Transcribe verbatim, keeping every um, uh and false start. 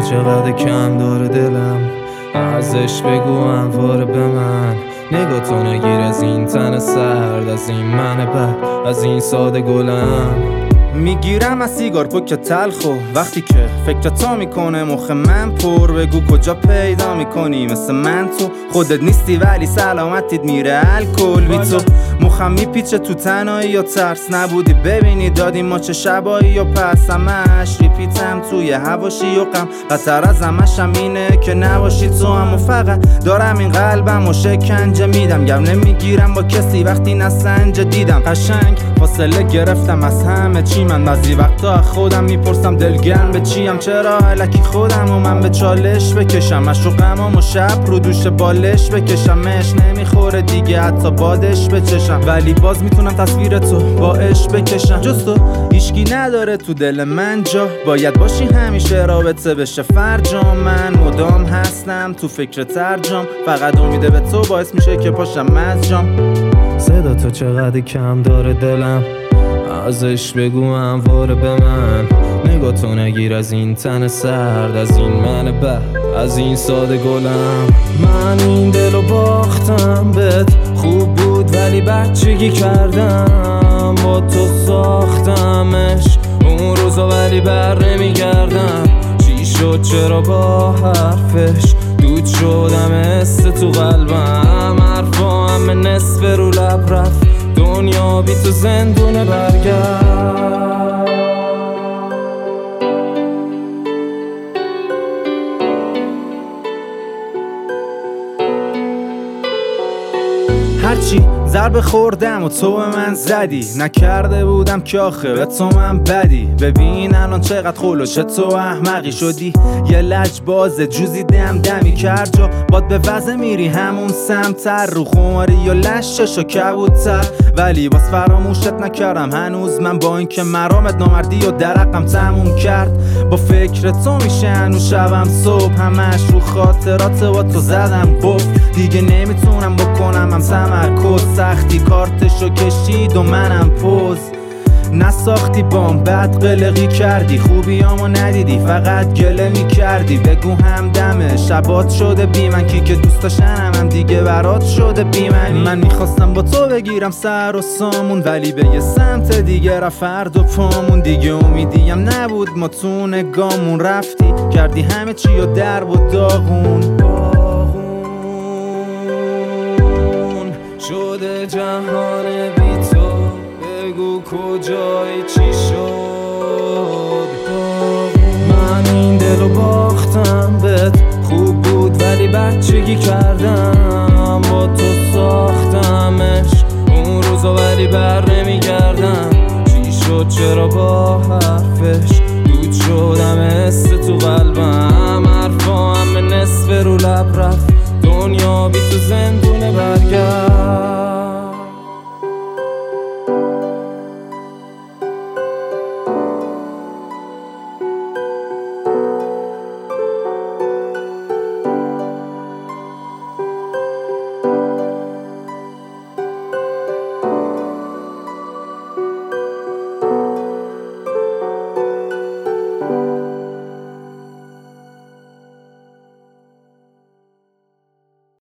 چقدر کم داره دلم، ازش بگو انوار به من. نگاه تو نگیر از این تن سرد، از این من بد، از این ساده گلم. میگیرم از سیگار پک تلخو وقتی که فکر تا میکنه مخ من پر. بگو کجا پیدا میکنی مثل من تو، خودت نیستی ولی سلامتیت میره الکل. بی تو مخم میپیچه تو تنهایی یا ترس، نبودی ببینی دادی ما چه شبایی یا پس. همش ریپیتم توی هواشی و غم، بدتر از همشم اینه که نباشی تو هم. و فقط دارم این قلبم و شکنجه میدم، گم نمیگیرم با کسی وقتی نسنجه دیدم. قشنگ فاصله گرفتم از همه چی، من بعضی وقتا خودم میپرسم دلگرم به چیم. چرا الکی خودم و من به چالش بکشم، مشوقم و شب رو دوش بالش بکشمش. نمیخوره دیگه حتی بادش بچشم، ولی باز میتونم تصویر تو با عشق بکشم. جز تو هیچکی نداره تو دل من جا، باید باشی همیشه رابطه بشه فرجام. من مدام هستم تو فکر ترجام، فقط امیده به تو باعث میشه که پاشم از جام. صدا تو چقدر کم داره دلم، ازش بگو انوار به من. نگاه تو نگیر از این تن سرد، از این من بد، از این ساده گلم. من این دلو باختم بهت، خوب بود ولی بچگی کردم با تو ساختمش اون روزا، ولی بر نمیگردم. چی شد چرا با حرفش دود شدم حس تو قلبم. حرفا همه نصف رو لب رفت، دنیا بی تو زندونه برگرد. هرچی ضربه خوردم و تو به من زدی، نکرده بودم که آخه به تو من بدی. ببین الان چقدر خلوشه تو احمقی شدی، یه لجباز جوزی دم دمی کرد جا. باد به وزه میری همون سمتر، رو خماری یا لشش و کبوتر. ولی باز فراموشت نکردم هنوز من، با اینکه مرامت نامردی و درقم تموم کرد. با فکر تو میشه هنوز شبم صبح، همش رو خاطرات با تو زدم قفل. دیگه نمیتونم بکنم هم تمرکز، سختی کارتشو کشید و منم پوز. نساختی بام بد قلقی کردی، خوبیامو ندیدی فقط گله میکردی. بگو همدمه شبات شده بی من، کی که دوست داشتنم هم دیگه برات شده بی منی. من میخواستم با تو بگیرم سر و سامون، ولی به یه سمت دیگه رفت فرد و پامون. دیگه امیدیم نبود ما تو نگامون، رفتی کردی همه چی و درب و داغون شده جهان بی تو. بگو کجای چی شد، من این دلو باختم بهت، خوب بود ولی بچگی کردم با تو ساختمش اون روزا، ولی بر نمیگردم. چی شد چرا با حرفش دود شدم حس تو قلبم. حرفا همه نصف رو لب رفت، دنیا بی تو زندونه برگرد.